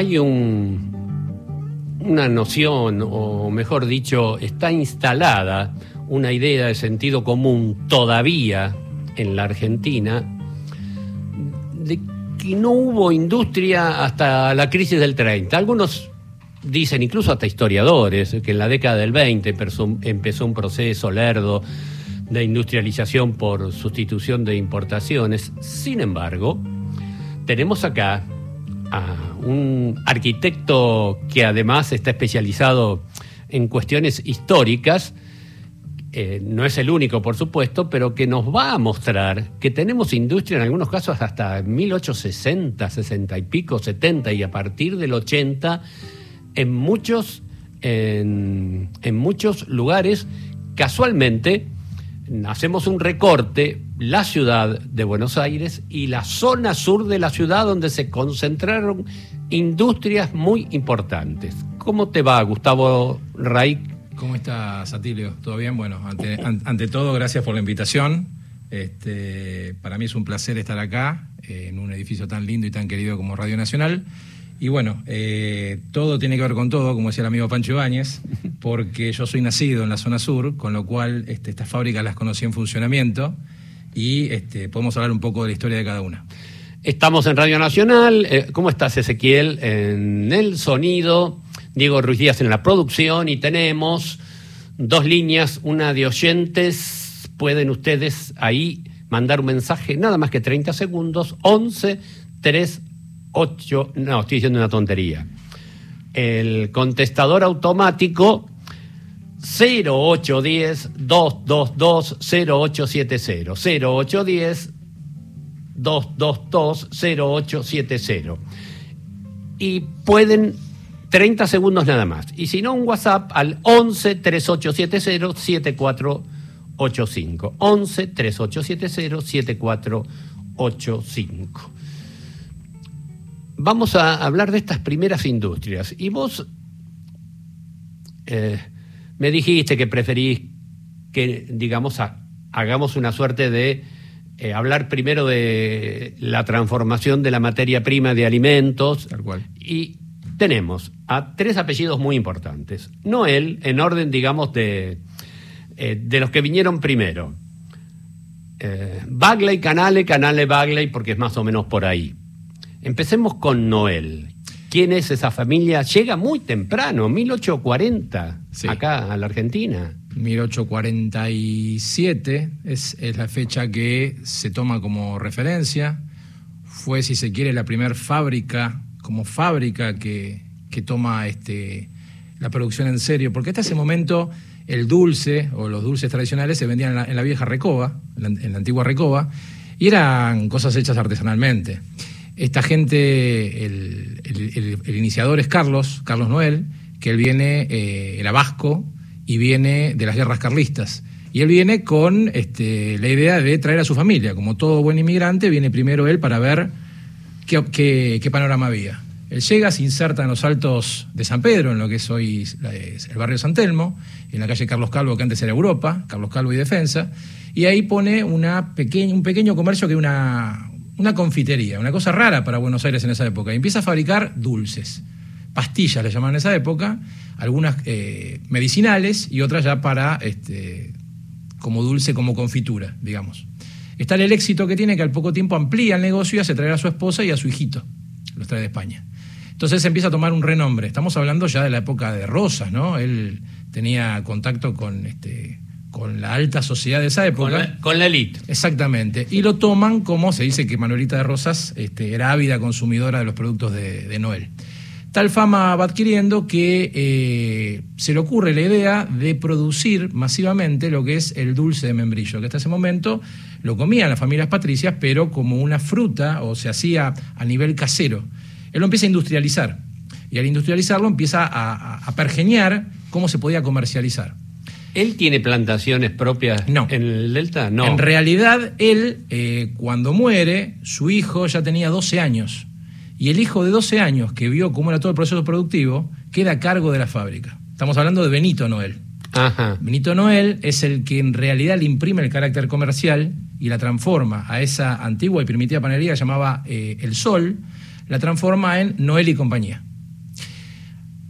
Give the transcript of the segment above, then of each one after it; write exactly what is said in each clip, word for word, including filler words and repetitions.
hay un, una noción, o mejor dicho, está instalada una idea de sentido común todavía en la Argentina de que no hubo industria hasta la crisis del treinta. Algunos dicen, incluso hasta historiadores, que en la década del veinte empezó un proceso lerdo de industrialización por sustitución de importaciones. Sin embargo, tenemos acá a un arquitecto que además está especializado en cuestiones históricas, eh, no es el único, por supuesto, pero que nos va a mostrar que tenemos industria en algunos casos hasta mil ochocientos sesenta, sesenta y pico, setenta, y a partir del ochenta en muchos, en, en muchos lugares. Casualmente hacemos un recorte, la ciudad de Buenos Aires y la zona sur de la ciudad, donde se concentraron industrias muy importantes. ¿Cómo te va, Gustavo Ray? ¿Cómo estás, Atilio? ¿Todo bien? Bueno, ante, an, ante todo, gracias por la invitación. Este, para mí es un placer estar acá, eh, en un edificio tan lindo y tan querido como Radio Nacional. Y bueno, eh, todo tiene que ver con todo, como decía el amigo Pancho Ibáñez, porque yo soy nacido en la zona sur, con lo cual este, estas fábricas las conocí en funcionamiento y este, podemos hablar un poco de la historia de cada una. Estamos en Radio Nacional. Eh, ¿Cómo estás, Ezequiel? En el sonido, Diego Ruiz Díaz en la producción, y tenemos dos líneas, una de oyentes. Pueden ustedes ahí mandar un mensaje, nada más que treinta segundos, once tres ocho, no, estoy diciendo una tontería. El contestador automático cero ocho uno cero, dos dos dos, cero ocho siete cero, cero ocho uno cero, dos dos dos, cero ocho siete cero. Y pueden treinta segundos nada más. Y si no, un WhatsApp al once tres ocho siete cero, siete cuatro ocho cinco. once tres ocho siete cero, siete cuatro ocho cinco. Vamos a hablar de estas primeras industrias. Y vos eh, me dijiste que preferís que, digamos, a, hagamos una suerte de eh, hablar primero de la transformación de la materia prima de alimentos. Tal cual. Y tenemos a tres apellidos muy importantes. Noel, en orden, digamos, de, eh, de los que vinieron primero. Eh, Bagley, Canale, Canale, Bagley, porque es más o menos por ahí. Empecemos con Noel. ¿Quién es esa familia? Llega muy temprano, mil ochocientos cuarenta, sí, acá a la Argentina. mil ochocientos cuarenta y siete es, es la fecha que se toma como referencia. Fue, si se quiere, la primera fábrica, como fábrica que, que toma este, la producción en serio. Porque hasta ese momento el dulce, o los dulces tradicionales, se vendían en la, en la vieja Recoba, en la, en la antigua Recoba, y eran cosas hechas artesanalmente. Esta gente, el, el, el, el iniciador es Carlos, Carlos Noel, que él viene, eh, era vasco, y viene de las guerras carlistas. Y él viene con este, la idea de traer a su familia. Como todo buen inmigrante, viene primero él para ver qué, qué, qué panorama había. Él llega, se inserta en los Altos de San Pedro, en lo que es hoy el barrio San Telmo, en la calle Carlos Calvo, que antes era Europa, Carlos Calvo y Defensa, y ahí pone una pequeña, un pequeño comercio que es una... una confitería, una cosa rara para Buenos Aires en esa época. Y empieza a fabricar dulces, pastillas le llamaban en esa época, algunas eh, medicinales y otras ya para, este, como dulce, como confitura, digamos. Está el éxito que tiene, que al poco tiempo amplía el negocio y hace traer a su esposa y a su hijito, los trae de España. Entonces empieza a tomar un renombre. Estamos hablando ya de la época de Rosas, ¿no? Él tenía contacto con... este con la alta sociedad de esa época. Con la, con la élite. Exactamente. Y lo toman como, se dice que Manuelita de Rosas este, era ávida consumidora de los productos de, de Noel. Tal fama va adquiriendo que eh, se le ocurre la idea de producir masivamente lo que es el dulce de membrillo, que hasta ese momento lo comían las familias patricias, pero como una fruta, o se hacía a nivel casero. Él lo empieza a industrializar. Y al industrializarlo empieza a, a, a pergeñar cómo se podía comercializar. ¿Él tiene plantaciones propias no. en el Delta? No. En realidad, él, eh, cuando muere, su hijo ya tenía doce años. Y el hijo de doce años, que vio cómo era todo el proceso productivo, queda a cargo de la fábrica. Estamos hablando de Benito Noel. Ajá. Benito Noel es el que en realidad le imprime el carácter comercial y la transforma a esa antigua y primitiva panadería que llamaba eh, El Sol, la transforma en Noel y compañía.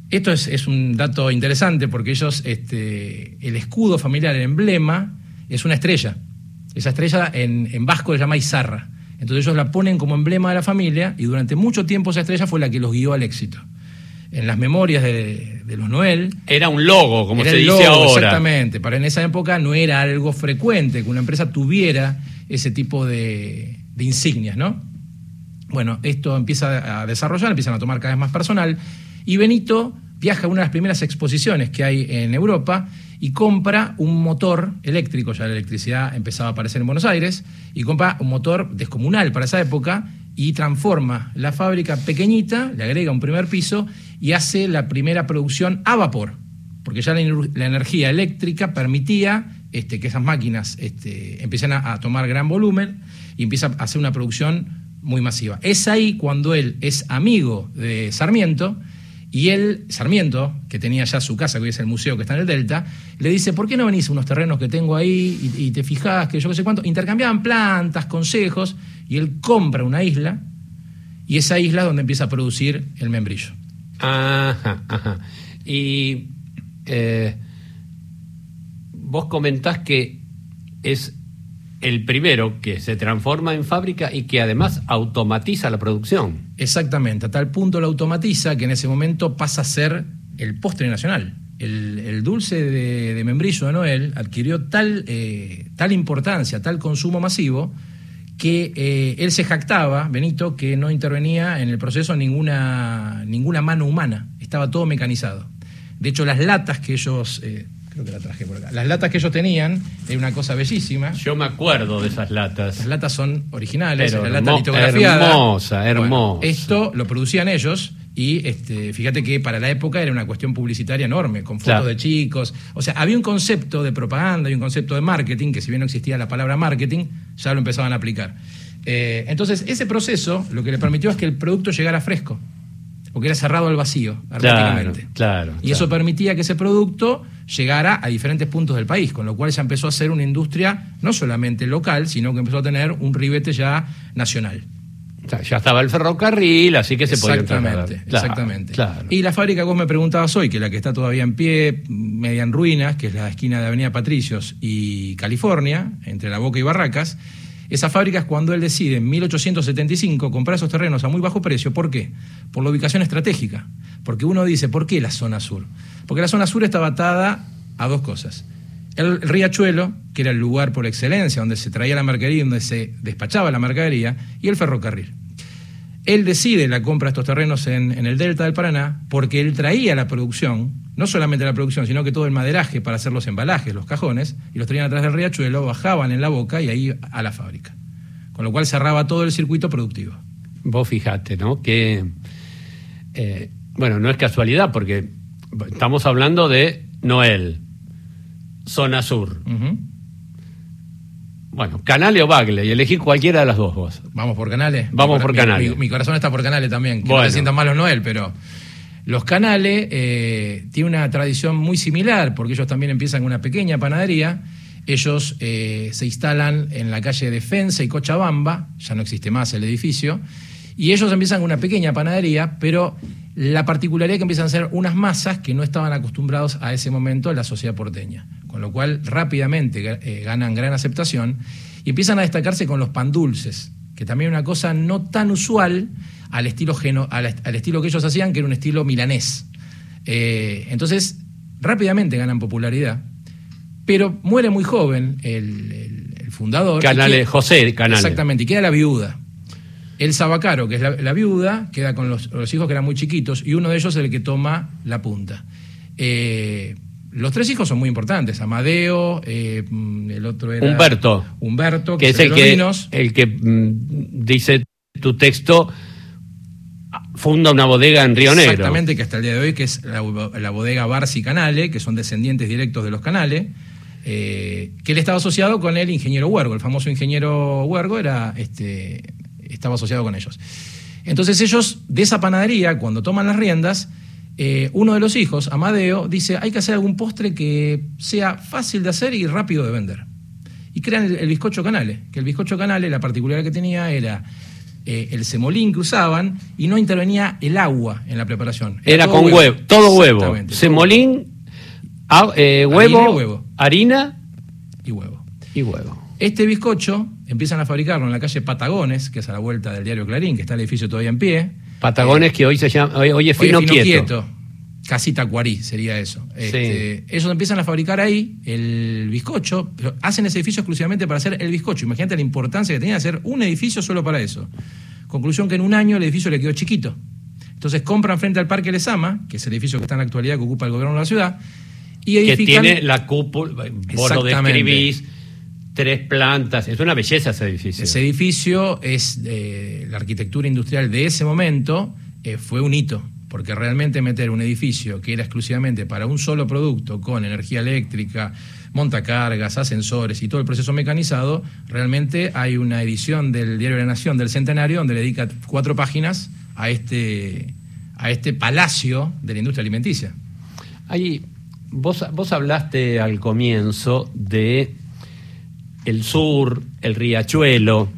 Esto es, es un dato interesante porque ellos, este, el escudo familiar, el emblema, es una estrella. Esa estrella en, en vasco se llama Izarra. Entonces ellos la ponen como emblema de la familia y durante mucho tiempo esa estrella fue la que los guió al éxito. En las memorias de, de los Noel... Era un logo, como era se el dice logo, ahora. Exactamente. Para en esa época no era algo frecuente que una empresa tuviera ese tipo de, de insignias, ¿no? Bueno, esto empieza a desarrollar, empiezan a tomar cada vez más personal y Benito viaja a una de las primeras exposiciones que hay en Europa y compra un motor eléctrico, ya la electricidad empezaba a aparecer en Buenos Aires, y compra un motor descomunal para esa época y transforma la fábrica pequeñita, le agrega un primer piso y hace la primera producción a vapor, porque ya la, la energía eléctrica permitía este, que esas máquinas este, empiezan a, a tomar gran volumen y empieza a hacer una producción muy masiva. Es ahí cuando él es amigo de Sarmiento y él, Sarmiento, que tenía ya su casa, que hoy es el museo que está en el Delta, le dice, ¿por qué no venís a unos terrenos que tengo ahí y, y te fijás que yo qué sé cuánto? Intercambiaban plantas, consejos, y él compra una isla y esa isla es donde empieza a producir el membrillo. Ajá, ajá. Y eh, vos comentás que es el primero que se transforma en fábrica y que además automatiza la producción. Exactamente, a tal punto lo automatiza que en ese momento pasa a ser el postre nacional. El, el dulce de, de membrillo de Noel adquirió tal, eh, tal importancia, tal consumo masivo, que eh, él se jactaba, Benito, que no intervenía en el proceso ninguna, ninguna mano humana, estaba todo mecanizado. De hecho, las latas que ellos... Eh, creo que la traje por acá. Las latas que ellos tenían era una cosa bellísima. Yo me acuerdo de esas latas. Las latas son originales, Pero la lata hermo- litografiada. hermosa, hermosa. Bueno, esto lo producían ellos y este, fíjate que para la época era una cuestión publicitaria enorme, con fotos Claro. de chicos. O sea, había un concepto de propaganda y un concepto de marketing, que si bien no existía la palabra marketing, ya lo empezaban a aplicar. Eh, entonces, ese proceso lo que le permitió es que el producto llegara fresco, porque era cerrado al vacío, herméticamente. Claro, claro. Y claro. eso permitía que ese producto llegara a diferentes puntos del país, con lo cual ya empezó a ser una industria no solamente local, sino que empezó a tener un ribete ya nacional. O sea, ya estaba el ferrocarril, así que se podía trasladar. Exactamente, Claro, exactamente. claro. Y la fábrica que vos me preguntabas hoy, que es la que está todavía en pie, media en ruinas, que es la esquina de Avenida Patricios y California, entre La Boca y Barracas, esa fábrica es cuando él decide en mil ochocientos setenta y cinco comprar esos terrenos a muy bajo precio. ¿Por qué? Por la ubicación estratégica. Porque uno dice, ¿por qué la zona sur? Porque la zona sur estaba atada a dos cosas. El riachuelo, que era el lugar por excelencia donde se traía la mercadería, donde se despachaba la mercadería, y el ferrocarril. Él decide la compra de estos terrenos en, en el Delta del Paraná porque él traía la producción, no solamente la producción, sino que todo el maderaje para hacer los embalajes, los cajones, y los traían atrás del riachuelo, bajaban en La Boca y ahí a la fábrica. Con lo cual cerraba todo el circuito productivo. Vos fijate, ¿no? Que, eh, bueno, no es casualidad porque estamos hablando de Noel, zona sur. Uh-huh. Bueno, Canale o Bagley, y elegí cualquiera de las dos vos. Vamos por Canales. Vamos mi, por mi, Canales. Mi, mi corazón está por Canales también. Que Bueno. no se sientan malos Noel, pero los Canales eh, tienen una tradición muy similar, porque ellos también empiezan con una pequeña panadería. Ellos eh, se instalan en la calle Defensa y Cochabamba, ya no existe más el edificio, y ellos empiezan con una pequeña panadería, pero la particularidad es que empiezan a hacer unas masas que no estaban acostumbrados a ese momento en la sociedad porteña, con lo cual rápidamente eh, ganan gran aceptación y empiezan a destacarse con los pan dulces, que también es una cosa no tan usual al estilo, geno, al, al estilo que ellos hacían, que era un estilo milanés. Eh, entonces, rápidamente ganan popularidad, pero muere muy joven el, el, el fundador. Canale, José Canale. Exactamente, y queda la viuda. El Sabacaro, que es la, la viuda, queda con los, los hijos que eran muy chiquitos, y uno de ellos es el que toma la punta. Eh, los tres hijos son muy importantes, Amadeo, eh, el otro era... Humberto. Humberto, que, que, es el los que, vinos. el que mm, dice tu texto, funda una bodega en Río Negro. Exactamente, que hasta el día de hoy, que es la, la bodega Barsi Canale, que son descendientes directos de los Canales, eh, que él estaba asociado con el ingeniero Huergo, el famoso ingeniero Huergo era... este estaba asociado con ellos. Entonces ellos, de esa panadería, cuando toman las riendas, eh, uno de los hijos, Amadeo, dice, hay que hacer algún postre que sea fácil de hacer y rápido de vender. Y crean el, el bizcocho Canale, que el bizcocho Canale, la particularidad que tenía era eh, el semolín que usaban y no intervenía el agua en la preparación. Era, Era con huevo, huevo todo huevo. Semolín, a, eh, huevo, harina, huevo, harina y huevo. Y huevo. Este bizcocho empiezan a fabricarlo en la calle Patagones, que es a la vuelta del diario Clarín, que está el edificio todavía en pie. Patagones, eh, que hoy se llama, hoy, hoy es Fino, hoy es Fino Quieto. Quieto. Casita Cuarí sería eso. Este, sí. Ellos empiezan a fabricar ahí el bizcocho, pero hacen ese edificio exclusivamente para hacer el bizcocho. Imagínate la importancia que tenía de hacer un edificio solo para eso. Conclusión que en un año el edificio le quedó chiquito. Entonces compran frente al Parque Lezama, que es el edificio que está en la actualidad que ocupa el gobierno de la ciudad, y edifican... Que tiene la cúpula, vos lo describís, tres plantas, es una belleza ese edificio. Ese edificio es eh, la arquitectura industrial de ese momento, eh, fue un hito. Porque realmente meter un edificio que era exclusivamente para un solo producto, con energía eléctrica, montacargas, ascensores y todo el proceso mecanizado, realmente hay una edición del Diario de la Nación del Centenario donde le dedica cuatro páginas a este, a este palacio de la industria alimenticia. Ahí, vos, vos hablaste al comienzo de el sur, el riachuelo.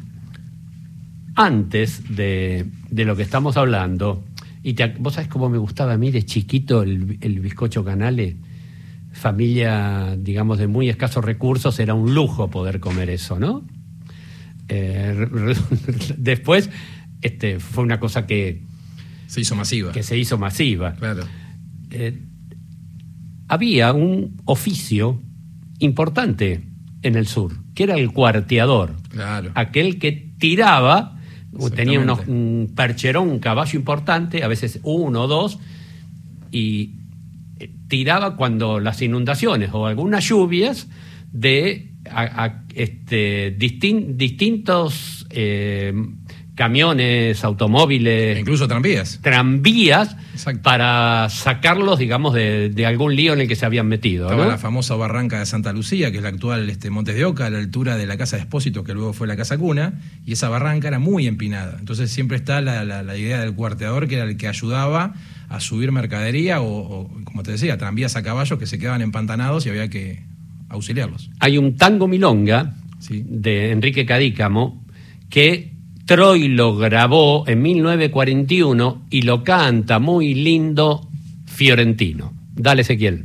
Antes de, de lo que estamos hablando... Y te, vos sabés cómo me gustaba a mí de chiquito el, el bizcocho Canale. Familia, digamos, de muy escasos recursos, era un lujo poder comer eso, ¿no? Eh, después este, fue una cosa que... Se hizo masiva. Que se hizo masiva. Claro. Eh, había un oficio importante en el sur, que era el cuarteador. Claro. Aquel que tiraba... Tenía unos, un percherón, un caballo importante, a veces uno o dos, y tiraba cuando las inundaciones o algunas lluvias de a, a, este, distin, distintos eh, camiones, automóviles... Incluso tranvías. Tranvías. Exacto. Para sacarlos, digamos, de, de algún lío en el que se habían metido. Estaba, ¿no?, la famosa barranca de Santa Lucía, que es la actual este, Montes de Oca, a la altura de la Casa de Expósito, que luego fue la Casa Cuna, y esa barranca era muy empinada. Entonces siempre está la, la, la idea del cuarteador, que era el que ayudaba a subir mercadería o, o, como te decía, tranvías a caballos que se quedaban empantanados y había que auxiliarlos. Hay un tango milonga, sí, de Enrique Cadícamo, que Troilo grabó en mil novecientos cuarenta y uno y lo canta muy lindo Fiorentino. Dale, Ezequiel.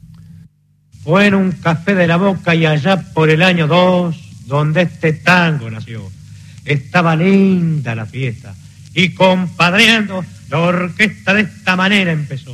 Fue en un café de la Boca y allá por el año dos, donde este tango nació. Estaba linda la fiesta y compadreando, la orquesta de esta manera empezó.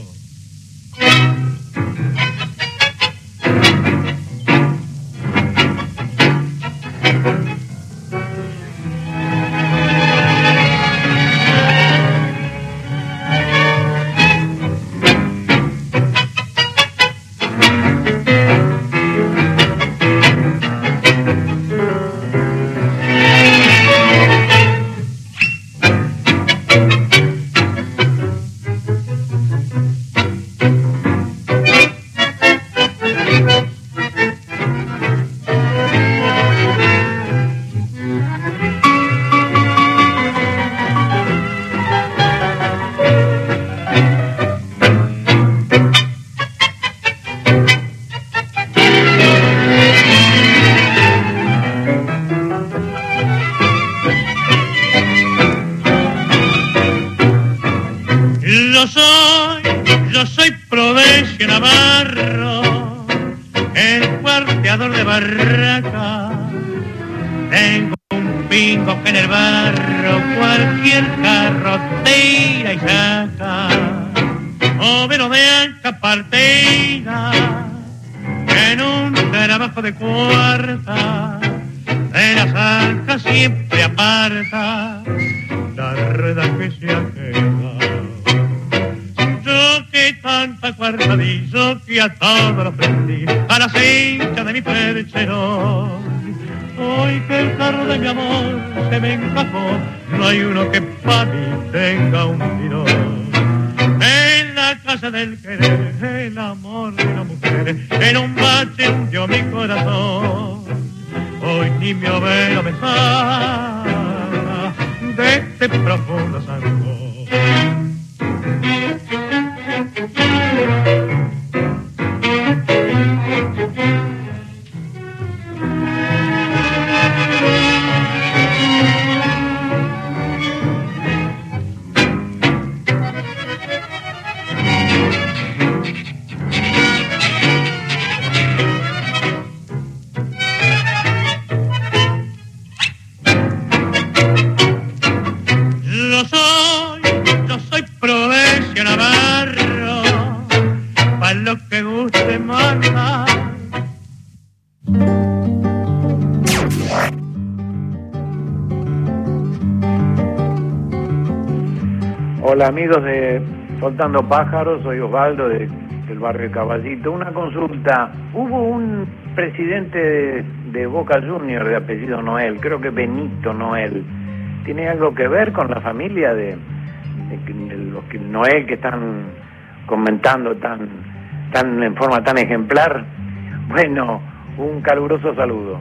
Hola amigos de Soltando Pájaros, soy Osvaldo de, del barrio Caballito. Una consulta, hubo un presidente de, de Boca Juniors de apellido Noel, creo que Benito Noel. ¿Tiene algo que ver con la familia de, de, de los que Noel que están comentando tan, tan en forma tan ejemplar? Bueno, un caluroso saludo.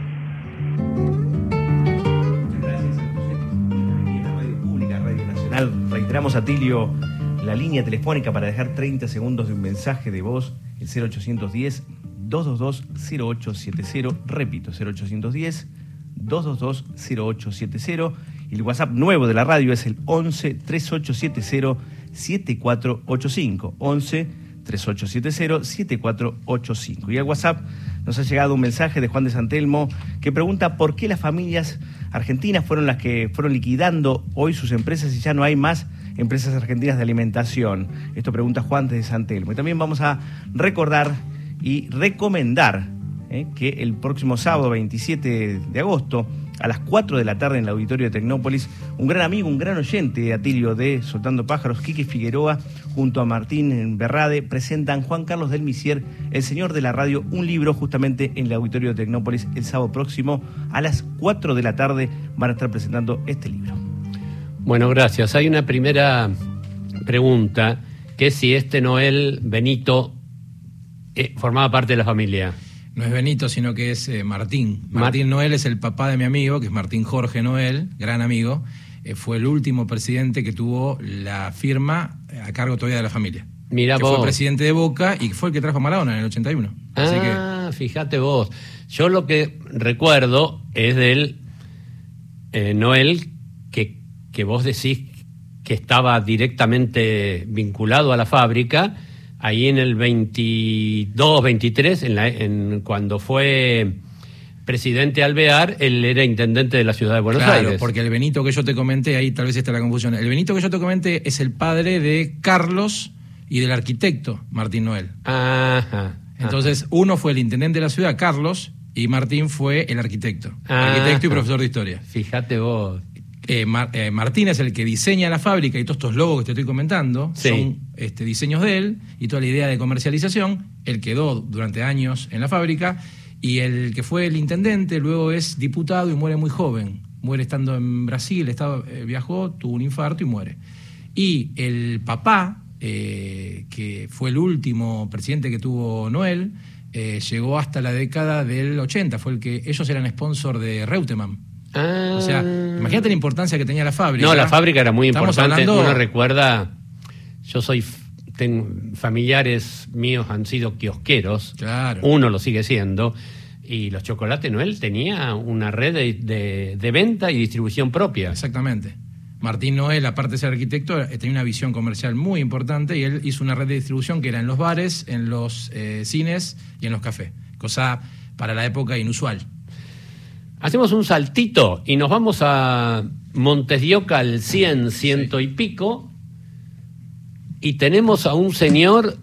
Reiteramos, Atilio, la línea telefónica para dejar treinta segundos de un mensaje de voz, el cero ochocientos diez, doscientos veintidós, cero ocho setenta. Repito, cero ochocientos diez, doscientos veintidós, cero ocho setenta. Y el WhatsApp nuevo de la radio es el once, treinta y ocho setenta, setenta y cuatro ochenta y cinco. once, treinta y ocho setenta, setenta y cuatro ochenta y cinco. Y al WhatsApp nos ha llegado un mensaje de Juan de Santelmo que pregunta por qué las familias argentinas fueron las que fueron liquidando hoy sus empresas y ya no hay más empresas argentinas de alimentación. Esto pregunta Juan de Santelmo. Y también vamos a recordar y recomendar eh, que el próximo sábado veintisiete de agosto a las cuatro de la tarde en el auditorio de Tecnópolis, un gran amigo, un gran oyente, Atilio, de Soltando Pájaros, Quique Figueroa, junto a Martín Berrade, presentan Juan Carlos del Misier, el señor de la radio, un libro justamente en el auditorio de Tecnópolis el sábado próximo a las cuatro de la tarde van a estar presentando este libro. Bueno, gracias. Hay una primera pregunta, que es si este Noel Benito eh, formaba parte de la familia. No es Benito, sino que es eh, Martín. Martín Mar- Noel es el papá de mi amigo, que es Martín Jorge Noel, gran amigo. Eh, fue el último presidente que tuvo la firma a cargo todavía de la familia. Mirá que vos. Fue presidente de Boca y fue el que trajo a Maradona en el ochenta y uno. Así ah, que... fíjate vos. Yo lo que recuerdo es del eh, Noel que, que vos decís que estaba directamente vinculado a la fábrica. Ahí en el veintidós, veintitrés, en la, en, cuando fue presidente Alvear, él era intendente de la ciudad de Buenos claro, Aires. Porque el Benito que yo te comenté, ahí tal vez está la confusión. El Benito que yo te comenté es el padre de Carlos y del arquitecto Martín Noel. Ajá. Entonces, ajá. uno fue el intendente de la ciudad, Carlos, y Martín fue el arquitecto. Ajá. Arquitecto y profesor de historia. Fíjate vos. Eh, Mar, eh, Martín es el que diseña la fábrica y todos estos logos que te estoy comentando sí. son este, diseños de él y toda la idea de comercialización. Él quedó durante años en la fábrica y el que fue el intendente luego es diputado y muere muy joven. Muere estando en Brasil, estaba, eh, viajó, tuvo un infarto y muere. Y el papá, eh, que fue el último presidente que tuvo Noel, eh, llegó hasta la década del ochenta. Fue el que ellos eran sponsor de Reutemann. Ah. O sea, imagínate la importancia que tenía la fábrica. No, la fábrica era muy Estamos importante. hablando... Uno recuerda, yo soy, tengo, familiares míos han sido kiosqueros. Claro. Uno lo sigue siendo. Y los Chocolates Noel tenía una red de, de, de venta y distribución propia. Exactamente. Martín Noel, aparte de ser arquitecto, tenía una visión comercial muy importante y él hizo una red de distribución que era en los bares, en los eh, cines y en los cafés. Cosa para la época inusual. Hacemos un saltito y nos vamos a Montes de Oca al cien, ciento sí. y pico, y tenemos a un señor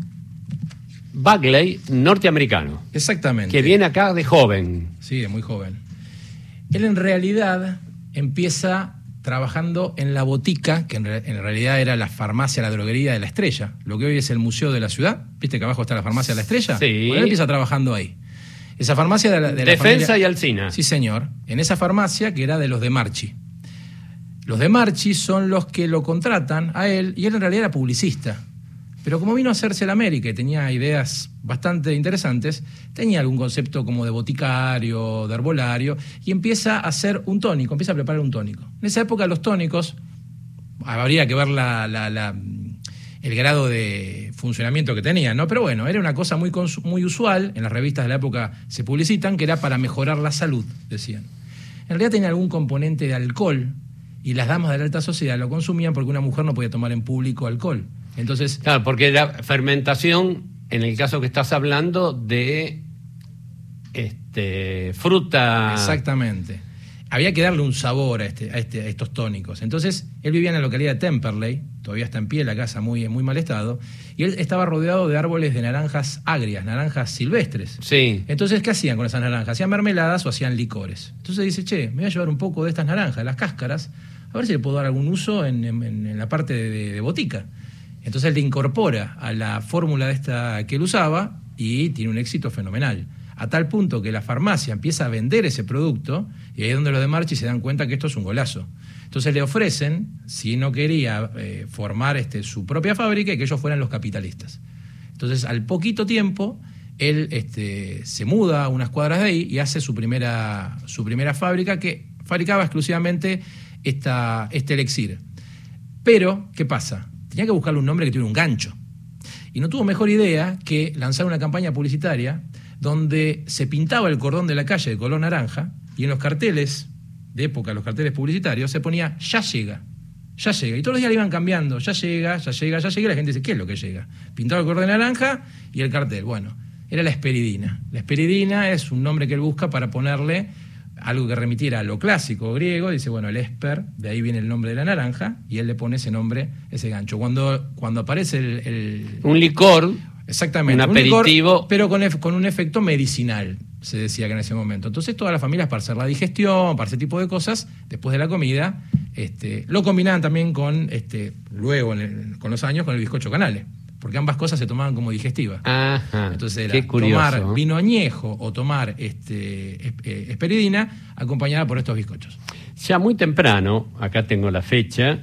Bagley, norteamericano. Exactamente. Que viene acá de joven. Sí, de muy joven. Él en realidad empieza trabajando en la botica, que en, re- en realidad era la farmacia, la droguería de La Estrella, lo que hoy es el museo de la ciudad. ¿Viste que abajo está la farmacia de La Estrella? Sí. Bueno, él empieza trabajando ahí. Esa farmacia de la, de la Defensa familia... y Alsina. Sí, señor. En esa farmacia que era de los de Marchi. Los de Marchi son los que lo contratan a él, y él en realidad era publicista. Pero como vino a hacerse la América y tenía ideas bastante interesantes, tenía algún concepto como de boticario, de herbolario, y empieza a hacer un tónico, empieza a preparar un tónico. En esa época los tónicos, habría que ver la, la, la, el grado de funcionamiento que tenían, ¿no? Pero bueno, era una cosa muy, muy usual, en las revistas de la época se publicitan, que era para mejorar la salud, decían. En realidad tenía algún componente de alcohol, y las damas de la alta sociedad lo consumían porque una mujer no podía tomar en público alcohol. Entonces, claro, porque la fermentación, en el caso que estás hablando, de este, fruta. Exactamente. Había que darle un sabor a, este, a, este, a estos tónicos. Entonces, él vivía en la localidad de Temperley, todavía está en pie la casa, muy, muy mal estado, y él estaba rodeado de árboles de naranjas agrias, naranjas silvestres. Sí. Entonces, ¿qué hacían con esas naranjas? Hacían mermeladas o hacían licores. Entonces dice, che, me voy a llevar un poco de estas naranjas, las cáscaras, a ver si le puedo dar algún uso en, en, en la parte de, de, de botica. Entonces él te incorpora a la fórmula de esta que él usaba y tiene un éxito fenomenal. A tal punto que la farmacia empieza a vender ese producto y ahí es donde los de Marchi se dan cuenta que esto es un golazo. Entonces le ofrecen, si no quería eh, formar este, su propia fábrica, y que ellos fueran los capitalistas. Entonces al poquito tiempo él este, se muda a unas cuadras de ahí y hace su primera, su primera fábrica que fabricaba exclusivamente esta, este elixir. Pero, ¿qué pasa? Tenía que buscarle un nombre que tuviera un gancho. Y no tuvo mejor idea que lanzar una campaña publicitaria donde se pintaba el cordón de la calle de color naranja y en los carteles de época, los carteles publicitarios, se ponía "ya llega", ya llega. Y todos los días le iban cambiando, ya llega, ya llega, ya llega. Y la gente dice, ¿qué es lo que llega? Pintado el cordón de naranja y el cartel. Bueno, era la esperidina. La esperidina es un nombre que él busca para ponerle algo que remitiera a lo clásico griego. Dice, bueno, el esper, de ahí viene el nombre de la naranja, y él le pone ese nombre, ese gancho. Cuando, cuando aparece el, el... Un licor, exactamente, un aperitivo. Un licor, pero con, con un efecto medicinal, se decía que en ese momento. Entonces todas las familias, para hacer la digestión, para ese tipo de cosas, después de la comida, este, lo combinaban también con, este, luego, en el, con los años, con el bizcocho Canale. Porque ambas cosas se tomaban como digestivas. Ajá, entonces era qué curioso, tomar vino añejo o tomar este, esperidina acompañada por estos bizcochos. Ya muy temprano, acá tengo la fecha,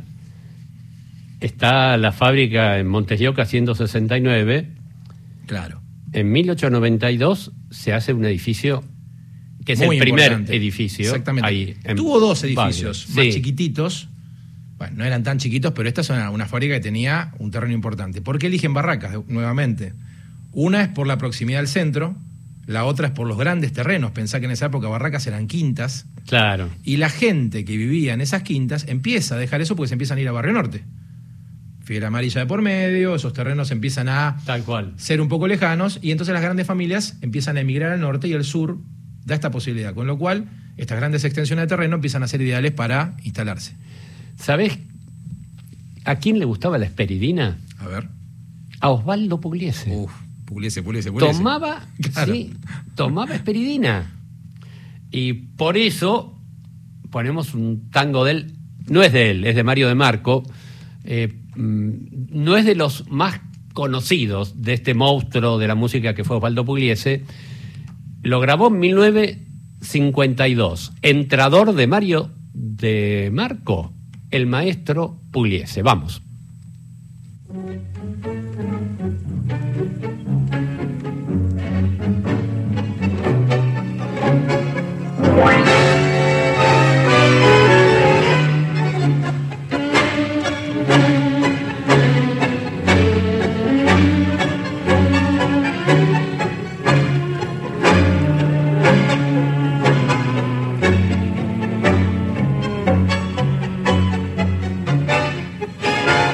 está la fábrica en Montes de Oca ciento sesenta y nueve. Claro. En mil ochocientos noventa y dos se hace un edificio que es muy el primer importante. edificio. Exactamente. Ahí, en Tuvo dos edificios Valle. más Sí. chiquititos. Bueno, no eran tan chiquitos, pero esta es una, una fábrica que tenía un terreno importante. ¿Por qué eligen Barracas nuevamente? Una es por la proximidad al centro, la otra es por los grandes terrenos. Pensá que en esa época Barracas eran quintas. Claro. Y la gente que vivía en esas quintas empieza a dejar eso porque se empiezan a ir a Barrio Norte. Figuera Amarilla de por medio, esos terrenos empiezan a Tal cual. ser un poco lejanos y entonces las grandes familias empiezan a emigrar al norte y el sur da esta posibilidad. Con lo cual, estas grandes extensiones de terreno empiezan a ser ideales para instalarse. ¿Sabés a quién le gustaba la esperidina? A ver. A Osvaldo Pugliese. Uf, Pugliese, Pugliese, Pugliese. Tomaba, Claro. sí, tomaba esperidina. Y por eso ponemos un tango de él. No es de él, es de Mario de Marco. Eh, mm, no es de los más conocidos de este monstruo de la música que fue Osvaldo Pugliese. Lo grabó en mil novecientos cincuenta y dos. Entrador de Mario de Marco, el maestro Pugliese. Vamos. Thank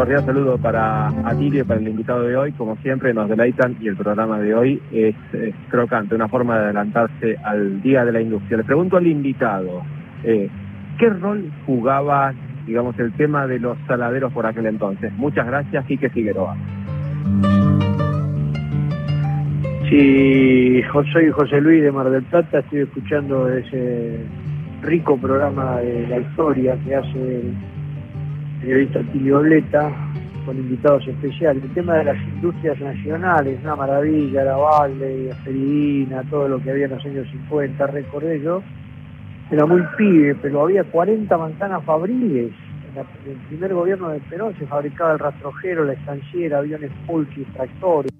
cordial saludo para Atilio y para el invitado de hoy. Como siempre nos deleitan y el programa de hoy es, es crocante, una forma de adelantarse al Día de la Industria. Le pregunto al invitado, eh, ¿qué rol jugaba, digamos, el tema de los saladeros por aquel entonces? Muchas gracias, Quique Figueroa. Sí, soy José Luis de Mar del Plata, estoy escuchando ese rico programa de la historia que hace el periodista Tilio Bleta con invitados especiales. El tema de las industrias nacionales, una maravilla, la Bagley, Aspirina, todo lo que había en los años cincuenta, recordé yo. Era muy pibe, pero había cuarenta manzanas fabriles. En, la, en el primer gobierno de Perón se fabricaba el rastrojero, la estanciera, aviones Pulqui, tractores.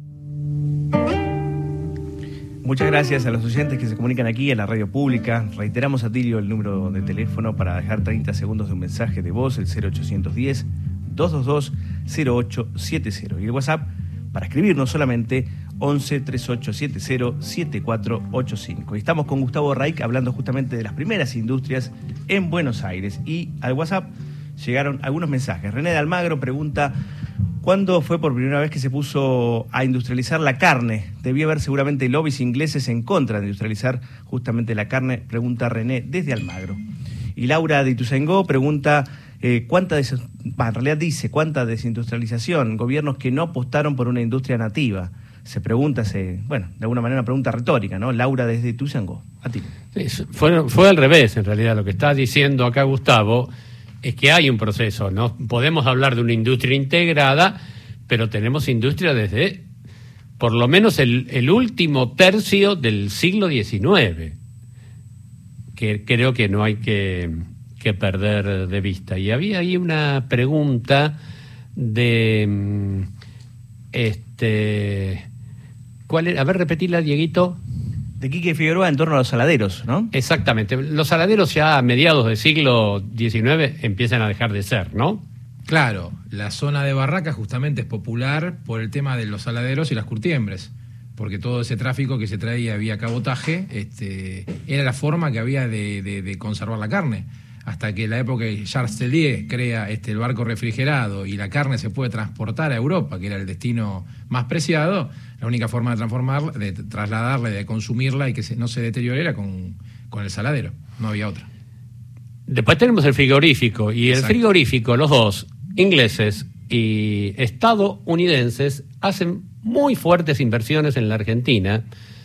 Muchas gracias a los oyentes que se comunican aquí en la radio pública. Reiteramos a Tilio el número de teléfono para dejar treinta segundos de un mensaje de voz, el cero ochocientos diez, doscientos veintidós, cero ocho setenta. Y el WhatsApp para escribirnos solamente once, treinta y ocho setenta, setenta y cuatro ochenta y cinco. Y estamos con Gustavo Reich hablando justamente de las primeras industrias en Buenos Aires. Y al WhatsApp llegaron algunos mensajes. René de Almagro pregunta: ¿cuándo fue por primera vez que se puso a industrializar la carne? Debía haber seguramente lobbies ingleses en contra de industrializar justamente la carne, pregunta René desde Almagro. Y Laura de Ituzaingó pregunta, eh, ¿cuánta des... bah, en realidad dice, ¿cuánta desindustrialización? Gobiernos que no apostaron por una industria nativa. Se pregunta, se, bueno, de alguna manera una pregunta retórica, ¿no? Laura desde Ituzaingó, a ti. Sí, fue, fue al revés, en realidad, lo que está diciendo acá Gustavo es que hay un proceso, ¿no? Podemos hablar de una industria integrada, pero tenemos industria desde por lo menos el, el último tercio del siglo diecinueve, que creo que no hay que, que perder de vista. Y había ahí una pregunta de este ¿cuál era? A ver, repetirla, Dieguito. De Quique Figueroa en torno a los saladeros, ¿no? Exactamente. Los saladeros ya a mediados del siglo diecinueve empiezan a dejar de ser, ¿no? Claro, la zona de Barracas justamente es popular por el tema de los saladeros y las curtiembres, porque todo ese tráfico que se traía vía cabotaje este, era la forma que había de, de, de conservar la carne. Hasta que en la época que Charles Tellier crea este, el barco refrigerado y la carne se puede transportar a Europa, que era el destino más preciado, la única forma de transformarla, de trasladarla, de consumirla y que se, no se deteriore era con, con el saladero, no había otra. Después tenemos el frigorífico, y Exacto. El frigorífico, los dos, ingleses y estadounidenses, hacen muy fuertes inversiones en la Argentina,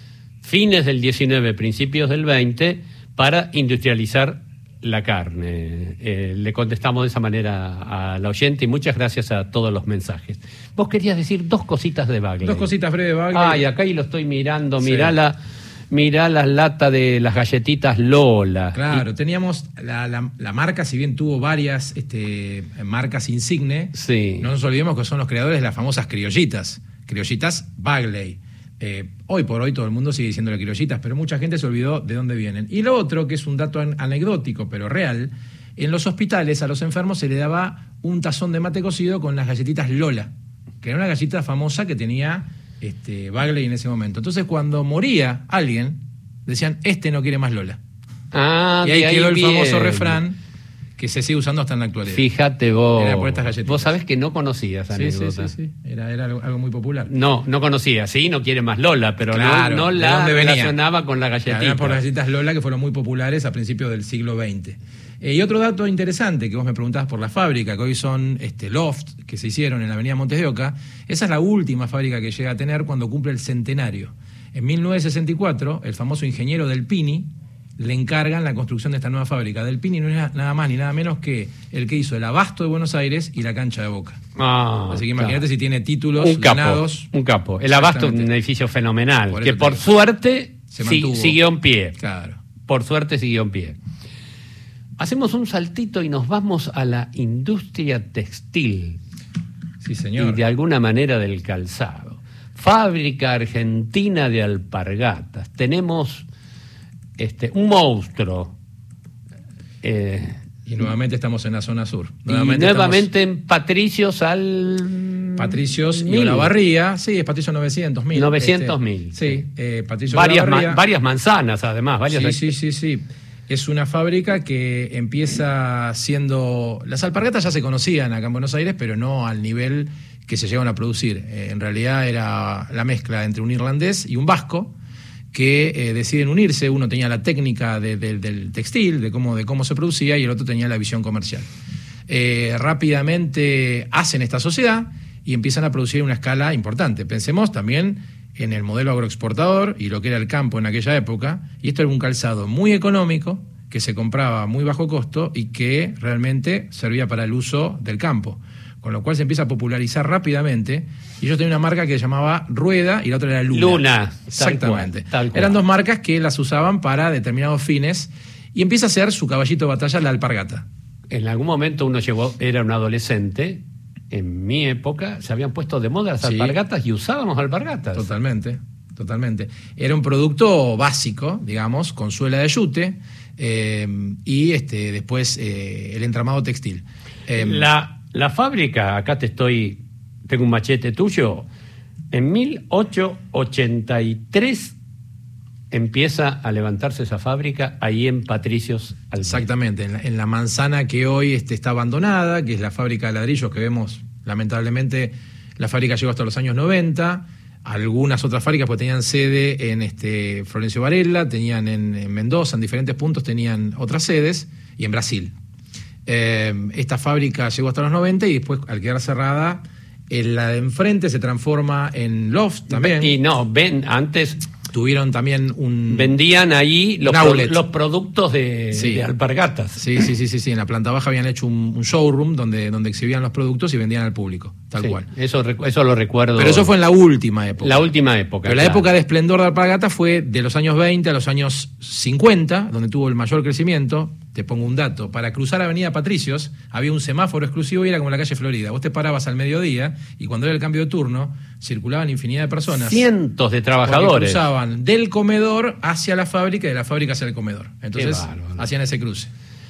fines del diecinueve, principios del veinte, para industrializar la carne. Eh, le contestamos de esa manera a la oyente y muchas gracias a todos los mensajes. Vos querías decir dos cositas de Bagley. Dos cositas breves de Bagley. Ay, acá y lo estoy mirando, Sí. mirá la, mirá la lata de las galletitas Lola. Claro, Y, teníamos la, la, la marca, si bien tuvo varias este, marcas insigne, sí. no nos olvidemos que son los creadores de las famosas criollitas, criollitas Bagley. Eh, hoy por hoy todo el mundo sigue diciéndole criollitas, pero mucha gente se olvidó de dónde vienen. Y lo otro, que es un dato an- anecdótico, pero real, en los hospitales a los enfermos se le daba un tazón de mate cocido con las galletitas Lola, que era una galleta famosa que tenía este, Bagley en ese momento. Entonces cuando moría alguien, decían, este no quiere más Lola. Ah, Y ahí de quedó el viene. famoso refrán que se sigue usando hasta en la actualidad. Fíjate vos. Era por estas galletitas. Vos sabés que no conocía esa Sí, sí, anécdota. sí, sí. Era, era algo, algo muy popular. No, no conocía, sí, no quiere más Lola, pero Claro, no, no ¿de la dónde venía? relacionaba con la Claro, galletita. eran por las galletas Lola, que fueron muy populares a principios del siglo veinte. Eh, y otro dato interesante, que vos me preguntabas por la fábrica, que hoy son este, Loft, que se hicieron en la avenida Montes de Oca. Esa es la última fábrica que llega a tener cuando cumple el centenario. En mil novecientos sesenta y cuatro, el famoso ingeniero Del Pini le encargan la construcción de esta nueva fábrica. Del Pini no es nada más ni nada menos que el que hizo el Abasto de Buenos Aires y la cancha de Boca. Ah, Así que imagínate claro. si tiene títulos un capo, ganados. un capo. El Abasto, Exactamente. un edificio fenomenal, Por que eso te por digo. suerte Se si- mantuvo. siguió en pie. Claro. Por suerte siguió en pie. Hacemos un saltito y nos vamos a la industria textil Sí, señor. y de alguna manera del calzado. Fábrica Argentina de Alpargatas. Tenemos este, un monstruo. Eh, Y nuevamente estamos en la zona sur. y nuevamente estamos- en Patricios al... Patricios y mil. Olavarría. Sí, es Patricio novecientos mil. novecientos mil. Sí, eh, Patricio Varias, Olavarría. ma- varias manzanas, además. Varias Sí, sí, sí, sí. Es una fábrica que empieza siendo... Las alpargatas ya se conocían acá en Buenos Aires, pero no al nivel que se llegan a producir. Eh, en realidad era la mezcla entre un irlandés y un vasco que eh, deciden unirse. Uno tenía la técnica de, de, del textil, de cómo, de cómo se producía, y el otro tenía la visión comercial. Eh, rápidamente hacen esta sociedad y empiezan a producir en una escala importante. Pensemos también en el modelo agroexportador y lo que era el campo en aquella época, y esto era un calzado muy económico que se compraba a muy bajo costo y que realmente servía para el uso del campo, con lo cual se empieza a popularizar rápidamente, y ellos tenían una marca que se llamaba Rueda y la otra era Luna. Luna, exactamente. Tal cual, tal cual. Eran dos marcas que las usaban para determinados fines, y empieza a ser su caballito de batalla la alpargata. En algún momento uno llegó, era un adolescente. En mi época se habían puesto de moda las Sí. alpargatas y usábamos alpargatas. Totalmente, totalmente. Era un producto básico, digamos, con suela de yute, eh, y este después eh, el entramado textil. Eh, La, la fábrica, acá te estoy, tengo un machete tuyo, en mil ochocientos ochenta y tres empieza a levantarse esa fábrica ahí en Patricios Almeida. Exactamente, en la, en la manzana que hoy este, está abandonada, que es la fábrica de ladrillos que vemos, lamentablemente, la fábrica llegó hasta los años noventa. Algunas otras fábricas pues tenían sede en este Florencio Varela, tenían en, en Mendoza, en diferentes puntos tenían otras sedes, y en Brasil. Eh, esta fábrica llegó hasta los noventa, y después, al quedar cerrada, en la de enfrente se transforma en loft también. Y no, ven, antes Tuvieron también un... vendían ahí los, un pro- outlet. los productos de, Sí. de alpargatas. Sí, sí, sí, sí, sí. En la planta baja habían hecho un, un showroom donde, donde exhibían los productos y vendían al público, tal Sí, cual. Eso, recu- eso lo recuerdo. Pero eso fue en la última época. la última época. Pero la claro. época de esplendor de alpargata fue de los años veinte a los años cincuenta, donde tuvo el mayor crecimiento. Te pongo un dato. Para cruzar Avenida Patricios había un semáforo exclusivo y era como la calle Florida. Vos te parabas al mediodía y cuando era el cambio de turno circulaban infinidad de personas. Cientos de Porque trabajadores. cruzaban del comedor hacia la fábrica y de la fábrica hacia el comedor. Entonces bárbaro. hacían ese cruce.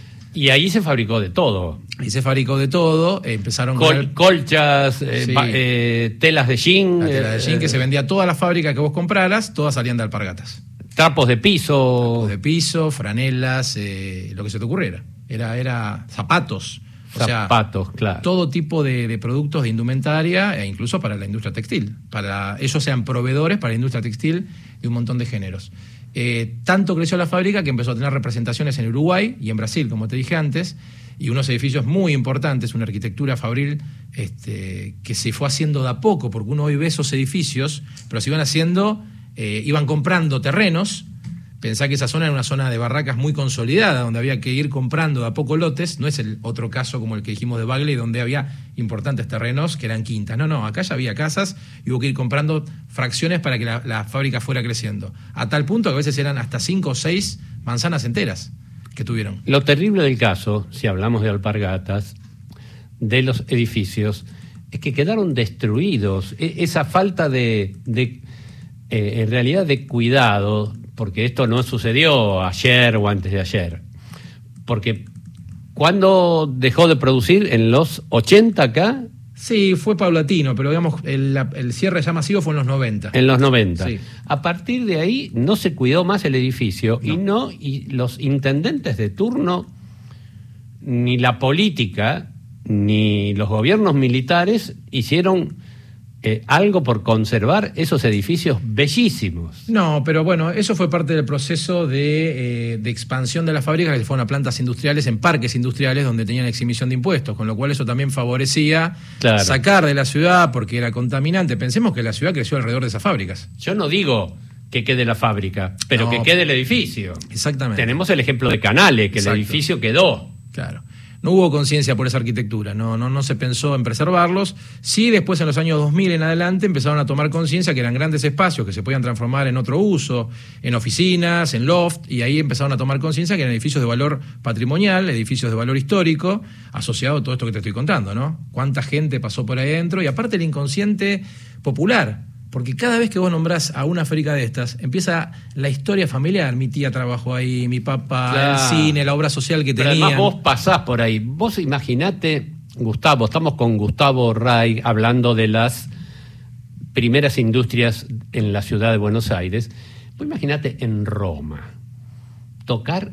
Y ahí se fabricó de todo. Y se fabricó de todo. eh, empezaron con Col- el- colchas, eh, Sí. pa- eh, telas de jean, la tela de jean, eh, que se vendía a toda la fábrica que vos compraras, todas salían de alpargatas. trapos de piso, De piso, franelas, eh, lo que se te ocurriera. Era, era zapatos. O sea, zapatos, claro. todo tipo de, de productos de indumentaria, e incluso para la industria textil. Para ellos sean proveedores para la industria textil de un montón de géneros. Eh, tanto creció la fábrica que empezó a tener representaciones en Uruguay y en Brasil, como te dije antes, y unos edificios muy importantes, una arquitectura fabril este, que se fue haciendo de a poco, porque uno hoy ve esos edificios, pero se iban haciendo, eh, iban comprando terrenos. Pensá que esa zona era una zona de barracas muy consolidada, donde había que ir comprando de a poco lotes. No es el otro caso como el que dijimos de Bagley, donde había importantes terrenos que eran quintas. No, no, acá ya había casas y hubo que ir comprando fracciones para que la, la fábrica fuera creciendo. A tal punto que a veces eran hasta cinco o seis manzanas enteras que tuvieron. Lo terrible del caso, si hablamos de alpargatas, de los edificios, es que quedaron destruidos. E- esa falta de, de eh, en realidad, de cuidado, porque esto no sucedió ayer o antes de ayer. Porque ¿cuándo dejó de producir? ¿En los ochenta acá? Sí, fue paulatino, pero digamos, el, la- el cierre ya masivo fue en los noventa. En los noventa. Sí. A partir de ahí no se cuidó más el edificio y no y los intendentes de turno, ni la política, ni los gobiernos militares hicieron eh, algo por conservar esos edificios bellísimos. No, pero bueno, eso fue parte del proceso de, eh, de expansión de las fábricas, que se fueron a plantas industriales, en parques industriales donde tenían exhibición de impuestos, con lo cual eso también favorecía Claro. sacar de la ciudad porque era contaminante. Pensemos que la ciudad creció alrededor de esas fábricas. Yo no digo que quede la fábrica, pero No. que quede el edificio. Exactamente. Tenemos el ejemplo de Canales, que Exacto. el edificio quedó. Claro. No hubo conciencia por esa arquitectura, no, no, no se pensó en preservarlos. Sí, después en los años dos mil en adelante empezaron a tomar conciencia que eran grandes espacios que se podían transformar en otro uso, en oficinas, en loft, y ahí empezaron a tomar conciencia que eran edificios de valor patrimonial, edificios de valor histórico, asociado a todo esto que te estoy contando, ¿no? Cuánta gente pasó por ahí adentro, y aparte el inconsciente popular. Porque cada vez que vos nombrás a una fábrica de estas, empieza la historia familiar. Mi tía trabajó ahí, mi papá, Claro. el cine, la obra social que Pero tenían. además vos pasás por ahí. Vos imaginate, Gustavo, estamos con Gustavo Ray hablando de las primeras industrias en la ciudad de Buenos Aires. Vos imaginate en Roma, tocar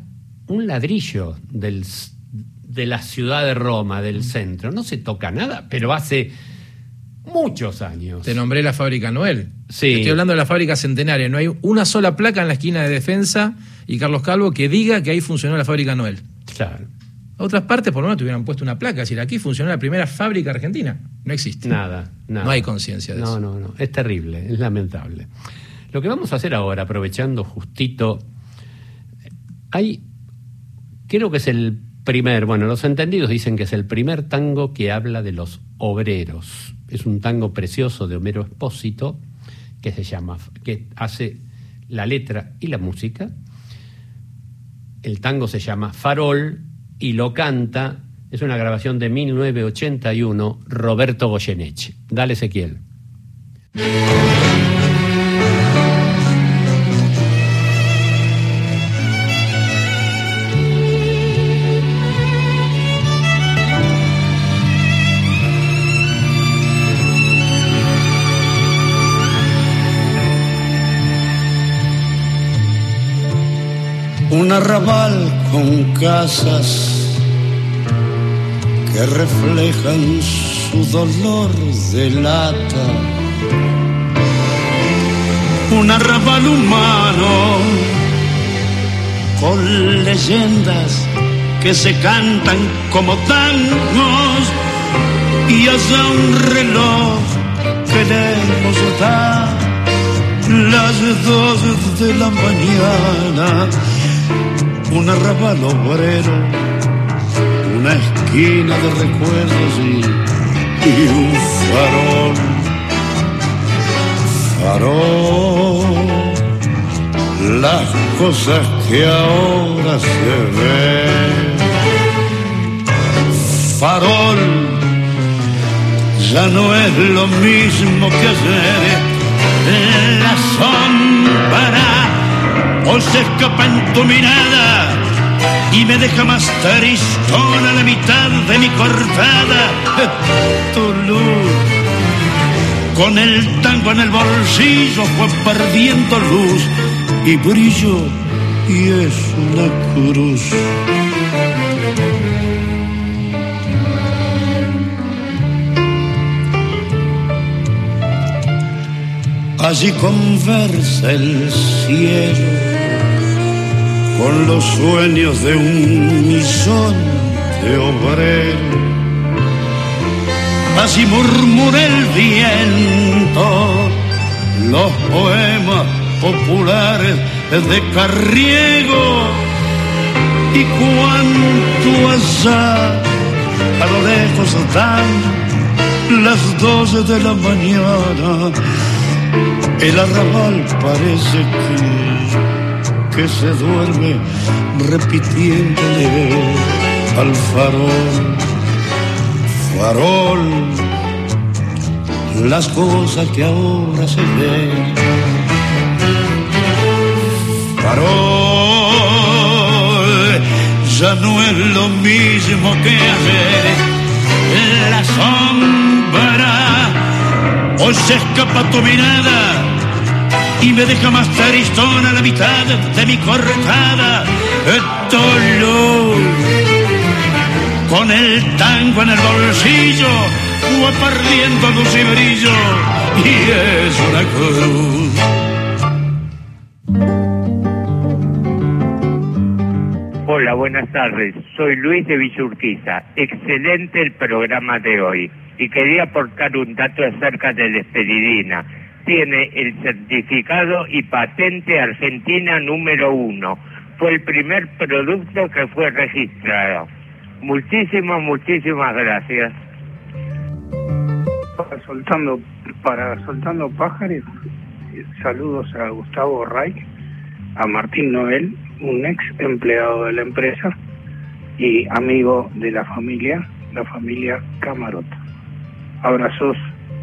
un ladrillo del, de la ciudad de Roma, del centro. No se toca nada, pero hace muchos años. Te nombré la fábrica Noel. Sí. Estoy hablando de la fábrica Centenaria. No hay una sola placa en la esquina de Defensa y Carlos Calvo que diga que ahí funcionó la fábrica Noel. Claro. Otras partes por lo menos te hubieran puesto una placa, es decir, aquí funcionó la primera fábrica argentina. No existe. Nada, nada. No hay conciencia de no, eso. No, no, no. Es terrible, es lamentable. Lo que vamos a hacer ahora, aprovechando justito, hay, creo que es el primer, bueno, los entendidos dicen que es el primer tango que habla de los obreros. Es un tango precioso de Homero Expósito que se llama, que hace la letra y la música. El tango se llama Farol y lo canta, es una grabación de mil novecientos ochenta y uno, Roberto Goyeneche. Dale, Ezequiel. Un arrabal con casas que reflejan su dolor de lata. Un arrabal humano con leyendas que se cantan como tangos y allá un reloj que lejos da las dos de la mañana. Un arrabal obrero, una esquina de recuerdos y, y un farol, farol, las cosas que ahora se ven. Farol, ya no es lo mismo que ayer, la sombra hoy se escapa en tu mirada y me deja más tristona la mitad de mi cortada. Tu luz, con el tango en el bolsillo, fue perdiendo luz y brillo, y es una cruz. Allí conversa el cielo con los sueños de un millón de obreros. Así murmura el viento los poemas populares de Carriego. Y cuanto allá a lo lejos dan las doce de la mañana, el arrabal parece que, que se duerme repitiéndole al farol. Farol, las cosas que ahora se ven. Farol, ya no es lo mismo que ayer. La sombra hoy se escapa tu mirada y me deja más tristona la mitad de mi cortada. Tolo, con el tango en el bolsillo, fue perdiendo luz y brillo, y es una cruz. Hola, buenas tardes. Soy Luis de Villa Urquiza. Excelente el programa de hoy. Y quería aportar un dato acerca de la Esperidina. Tiene el certificado y patente argentina número uno. Fue el primer producto que fue registrado. Muchísimas, muchísimas gracias. Para soltando, para soltando pájaros, saludos a Gustavo Reich, a Martín Noel, un ex empleado de la empresa y amigo de la familia, la familia Camarota. Abrazos.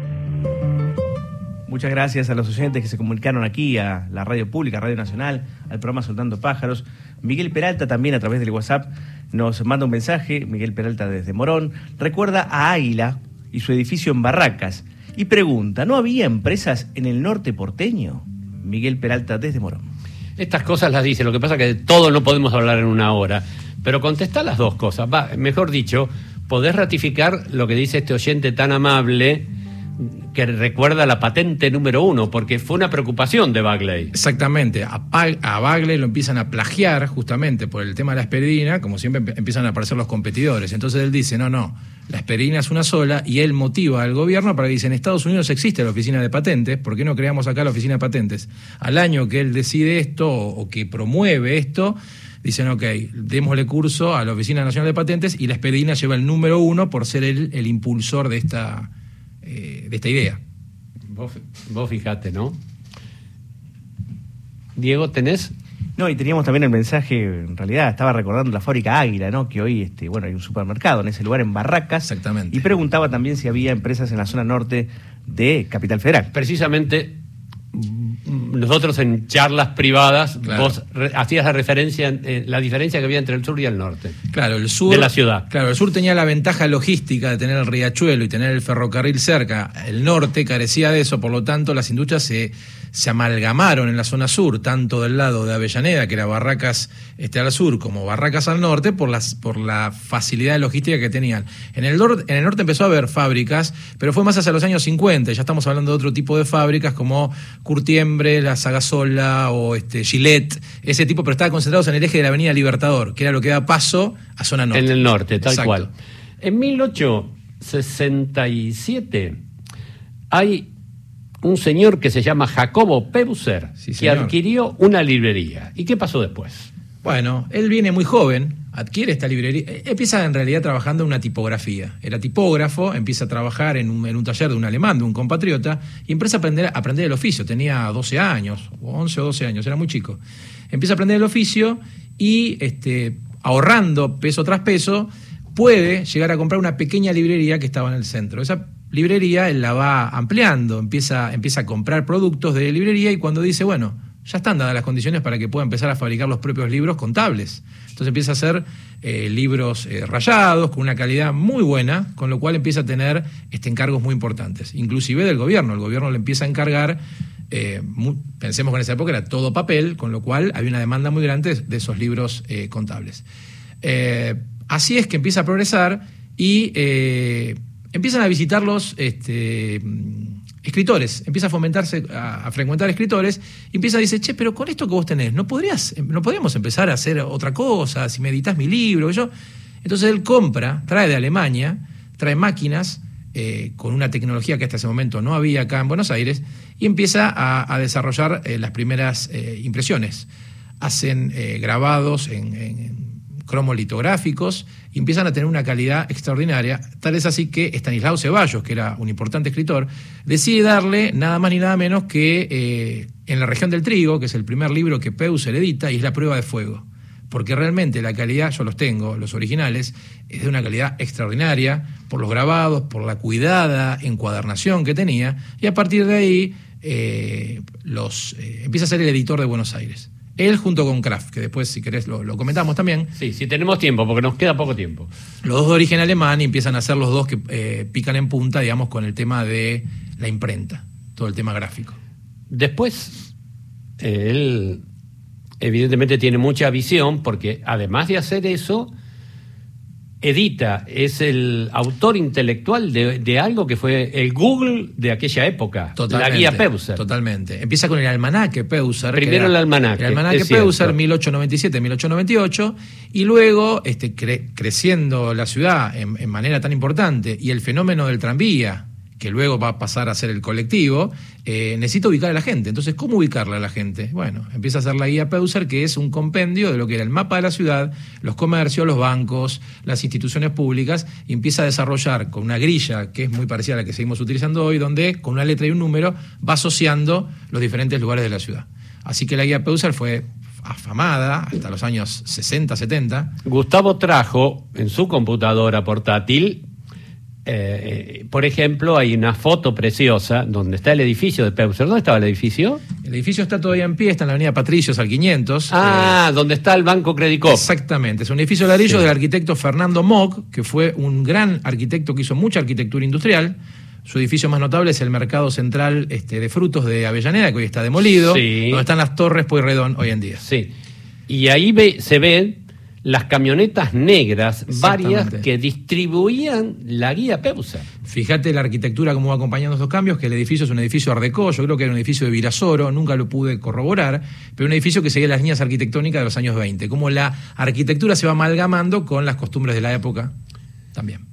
Muchas gracias a los oyentes que se comunicaron aquí, a la radio pública, Radio Nacional, al programa Soltando Pájaros. Miguel Peralta también a través del WhatsApp nos manda un mensaje, Miguel Peralta desde Morón, recuerda a Águila y su edificio en Barracas y pregunta, ¿no había empresas en el norte porteño? Miguel Peralta desde Morón. Estas cosas las dice, lo que pasa es que de todo no podemos hablar en una hora. Pero contestá las dos cosas. Va, mejor dicho, podés ratificar lo que dice este oyente tan amable que recuerda la patente número uno, porque fue una preocupación de Bagley. Exactamente. A, a Bagley lo empiezan a plagiar justamente por el tema de la esperidina, como siempre empiezan a aparecer los competidores. Entonces él dice, no, no, la esperidina es una sola, y él motiva al gobierno para que dice, en Estados Unidos existe la oficina de patentes, ¿por qué no creamos acá la oficina de patentes? Al año que él decide esto, o, o que promueve esto, dicen, ok, démosle curso a la Oficina Nacional de Patentes, y la esperidina lleva el número uno por ser el, el impulsor de esta... Eh, de esta idea. Vos, vos fijate, ¿no? Diego, ¿tenés? No, y teníamos también el mensaje, en realidad estaba recordando la fábrica Águila, ¿no? Que hoy, este, bueno, hay un supermercado en ese lugar, en Barracas. Exactamente. Y preguntaba también si había empresas en la zona norte de Capital Federal. Precisamente, nosotros en charlas privadas, claro, vos re, hacías la referencia, eh, la diferencia que había entre el sur y el norte. Claro, el sur de la ciudad. Claro, el sur tenía la ventaja logística de tener el riachuelo y tener el ferrocarril cerca. El norte carecía de eso, por lo tanto las industrias se, se amalgamaron en la zona sur, tanto del lado de Avellaneda, que era Barracas este, al sur, como Barracas al norte, por las por la facilidad de logística que tenían. En el norte, en el norte empezó a haber fábricas, pero fue más hacia los años cincuenta, ya estamos hablando de otro tipo de fábricas como Curtiembre, la Sagasola o este, Gillette, ese tipo, pero estaban concentrados en el eje de la Avenida Libertador, que era lo que da paso a zona norte. En el norte, tal Exacto. cual. En mil ochocientos sesenta y siete hay un señor que se llama Jacobo Peuser, Sí, que señor. adquirió una librería. ¿Y qué pasó después? Bueno, él viene muy joven, adquiere esta librería, empieza en realidad trabajando en una tipografía. Era tipógrafo, empieza a trabajar en un, en un taller de un alemán, de un compatriota, y empieza a aprender, a aprender el oficio. Tenía doce años, o once o doce años, era muy chico. Empieza a aprender el oficio y este, ahorrando peso tras peso, puede llegar a comprar una pequeña librería que estaba en el centro. Esa librería él la va ampliando, empieza, empieza a comprar productos de librería, y cuando dice, bueno, ya están dadas las condiciones para que pueda empezar a fabricar los propios libros contables. Entonces empieza a hacer eh, libros eh, rayados, con una calidad muy buena, con lo cual empieza a tener este, encargos muy importantes, inclusive del gobierno. El gobierno le empieza a encargar, eh, muy, pensemos que en esa época era todo papel, con lo cual había una demanda muy grande de esos libros eh, contables. Eh, así es que empieza a progresar y eh, empiezan a visitarlos este, escritores, empieza a fomentarse, a, a frecuentar escritores, y empieza a decir, che, pero con esto que vos tenés, ¿no podrías, no podríamos empezar a hacer otra cosa, si me editás mi libro? Yo? Entonces él compra, trae de Alemania, trae máquinas eh, con una tecnología que hasta ese momento no había acá en Buenos Aires, y empieza a, a desarrollar eh, las primeras eh, impresiones. Hacen eh, grabados en, en, en cromolitográficos y empiezan a tener una calidad extraordinaria. Tal es así que Estanislao Ceballos, que era un importante escritor, decide darle nada más ni nada menos que eh, En la región del trigo, que es el primer libro que Peuser edita, y es La prueba de fuego. Porque realmente la calidad, yo los tengo, los originales, es de una calidad extraordinaria, por los grabados, por la cuidada encuadernación que tenía, y a partir de ahí eh, los eh, empieza a ser el editor de Buenos Aires. Él junto con Kraft, que después, si querés, lo, lo comentamos también. Sí, si tenemos tiempo, porque nos queda poco tiempo. Los dos de origen alemán, y empiezan a ser los dos que eh, pican en punta, digamos, con el tema de la imprenta, todo el tema gráfico. Después, eh, él evidentemente tiene mucha visión, porque además de hacer eso, edita, es el autor intelectual de, de algo que fue el Google de aquella época, Totalmente, la guía Peuser. Totalmente. Empieza con el almanaque Peuser. Primero el almanaque. El almanaque Peuser, mil ochocientos noventa y siete mil ochocientos noventa y ocho, y luego este, cre- creciendo la ciudad en, en manera tan importante, y el fenómeno del tranvía, que luego va a pasar a ser el colectivo, eh, necesita ubicar a la gente. Entonces, ¿cómo ubicarla a la gente? Bueno, empieza a hacer la guía Peuser, que es un compendio de lo que era el mapa de la ciudad, los comercios, los bancos, las instituciones públicas, y empieza a desarrollar con una grilla que es muy parecida a la que seguimos utilizando hoy, donde con una letra y un número va asociando los diferentes lugares de la ciudad. Así que la guía Peuser fue afamada hasta los años sesenta, setenta. Gustavo trajo en su computadora portátil, Eh, por ejemplo, hay una foto preciosa donde está el edificio de Peuser. ¿Dónde estaba el edificio? El edificio está todavía en pie, está en la avenida Patricios al quinientos. Ah, eh, donde está el Banco Credit Corp. Exactamente, es un edificio de ladrillo, sí, del arquitecto Fernando Mock, que fue un gran arquitecto que hizo mucha arquitectura industrial, Su edificio más notable es el Mercado Central este, de Frutos de Avellaneda, que hoy está demolido, Sí. donde están las torres Pueyrredón hoy en día. Sí. Y ahí ve, se ven las camionetas negras, varias Exactamente. que distribuían la guía Peuser. Fíjate la arquitectura cómo va acompañando estos cambios, que el edificio es un edificio Art Deco, yo creo que era un edificio de Virasoro, nunca lo pude corroborar, pero un edificio que seguía las líneas arquitectónicas de los años veinte, cómo la arquitectura se va amalgamando con las costumbres de la época también.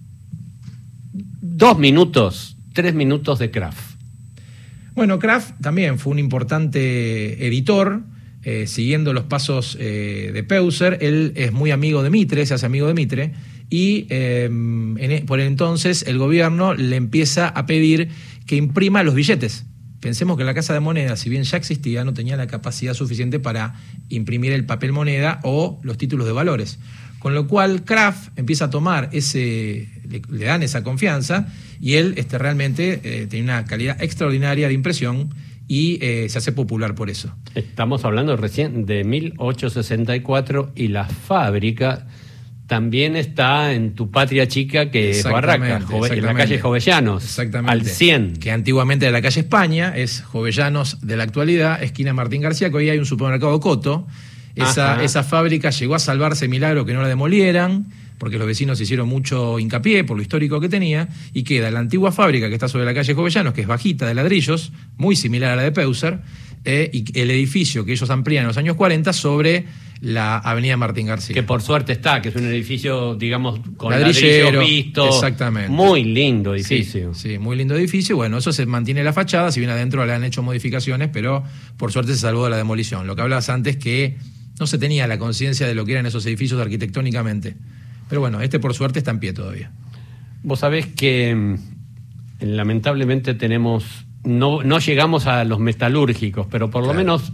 Dos minutos, tres minutos de Kraft. Bueno, Kraft también fue un importante editor, eh, siguiendo los pasos eh, de Peuser. Él es muy amigo de Mitre, se hace amigo de Mitre, y eh, en, por entonces el gobierno le empieza a pedir que imprima los billetes. Pensemos que la Casa de Moneda, si bien ya existía, no tenía la capacidad suficiente para imprimir el papel moneda o los títulos de valores. Con lo cual Kraft empieza a tomar ese, le, le dan esa confianza, y él este, realmente eh, tiene una calidad extraordinaria de impresión y eh, se hace popular por eso. Estamos hablando recién de mil ochocientos sesenta y cuatro y la fábrica también está en tu patria chica, que es Barracas, Jove- en la calle Jovellanos, exactamente, al cien. Que antiguamente era la calle España, es Jovellanos de la actualidad, esquina Martín García, que hoy hay un supermercado Coto. Esa, esa fábrica llegó a salvarse milagro que no la demolieran, porque los vecinos hicieron mucho hincapié por lo histórico que tenía, y queda la antigua fábrica que está sobre la calle Jovellanos, que es bajita, de ladrillos, muy similar a la de Peuser, eh, y el edificio que ellos amplían en los años cuarenta sobre la avenida Martín García. Que por suerte está, que es un edificio, digamos, con Ladrillero, ladrillos vistos. exactamente. Muy lindo edificio. Sí, sí, muy lindo edificio. Bueno, eso se mantiene la fachada, si bien adentro le han hecho modificaciones, pero por suerte se salvó de la demolición. Lo que hablabas antes, que no se tenía la conciencia de lo que eran esos edificios arquitectónicamente. Pero bueno, este por suerte está en pie todavía. Vos sabés que mm, lamentablemente tenemos, no, no llegamos a los metalúrgicos, pero por lo Claro. menos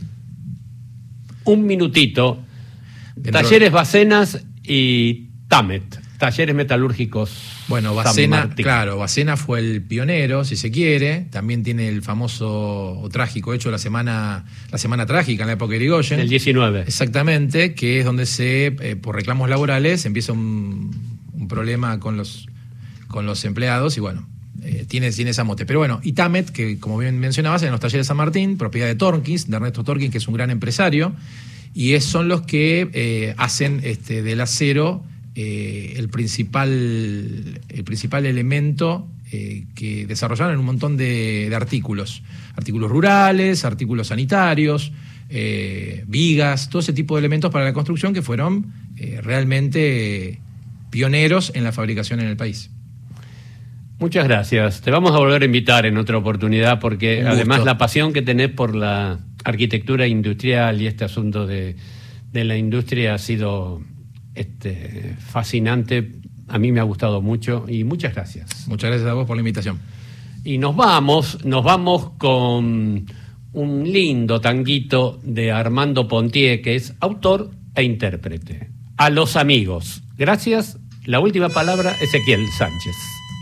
un minutito. Dentro- Talleres Bacenas y Tamet, talleres metalúrgicos. Bueno, San Bacena, Martín. claro, Bacena fue el pionero, si se quiere. También tiene el famoso o trágico hecho la semana, la semana trágica en la época de Irigoyen. El diecinueve. Exactamente, que es donde se, eh, por reclamos laborales, empieza un, un problema con los, con los empleados y bueno, eh, tiene, tiene esa mote. Pero bueno, y Tamet, que como bien mencionabas, en los talleres San Martín, propiedad de Torkins, de Ernesto Torkins, que es un gran empresario, y es, son los que eh, hacen este, del acero eh, el, principal, el principal elemento eh, que desarrollaron en un montón de, de artículos. Artículos rurales, artículos sanitarios, eh, vigas, todo ese tipo de elementos para la construcción que fueron eh, realmente pioneros en la fabricación en el país. Muchas gracias. Te vamos a volver a invitar en otra oportunidad porque Un además gusto. la pasión que tenés por la arquitectura industrial y este asunto de, de la industria ha sido este, fascinante. A mí me ha gustado mucho y muchas gracias. Muchas gracias a vos por la invitación. Y nos vamos, nos vamos con un lindo tanguito de Armando Pontier, que es autor e intérprete. A los amigos. Gracias. La última palabra, Ezequiel Sánchez.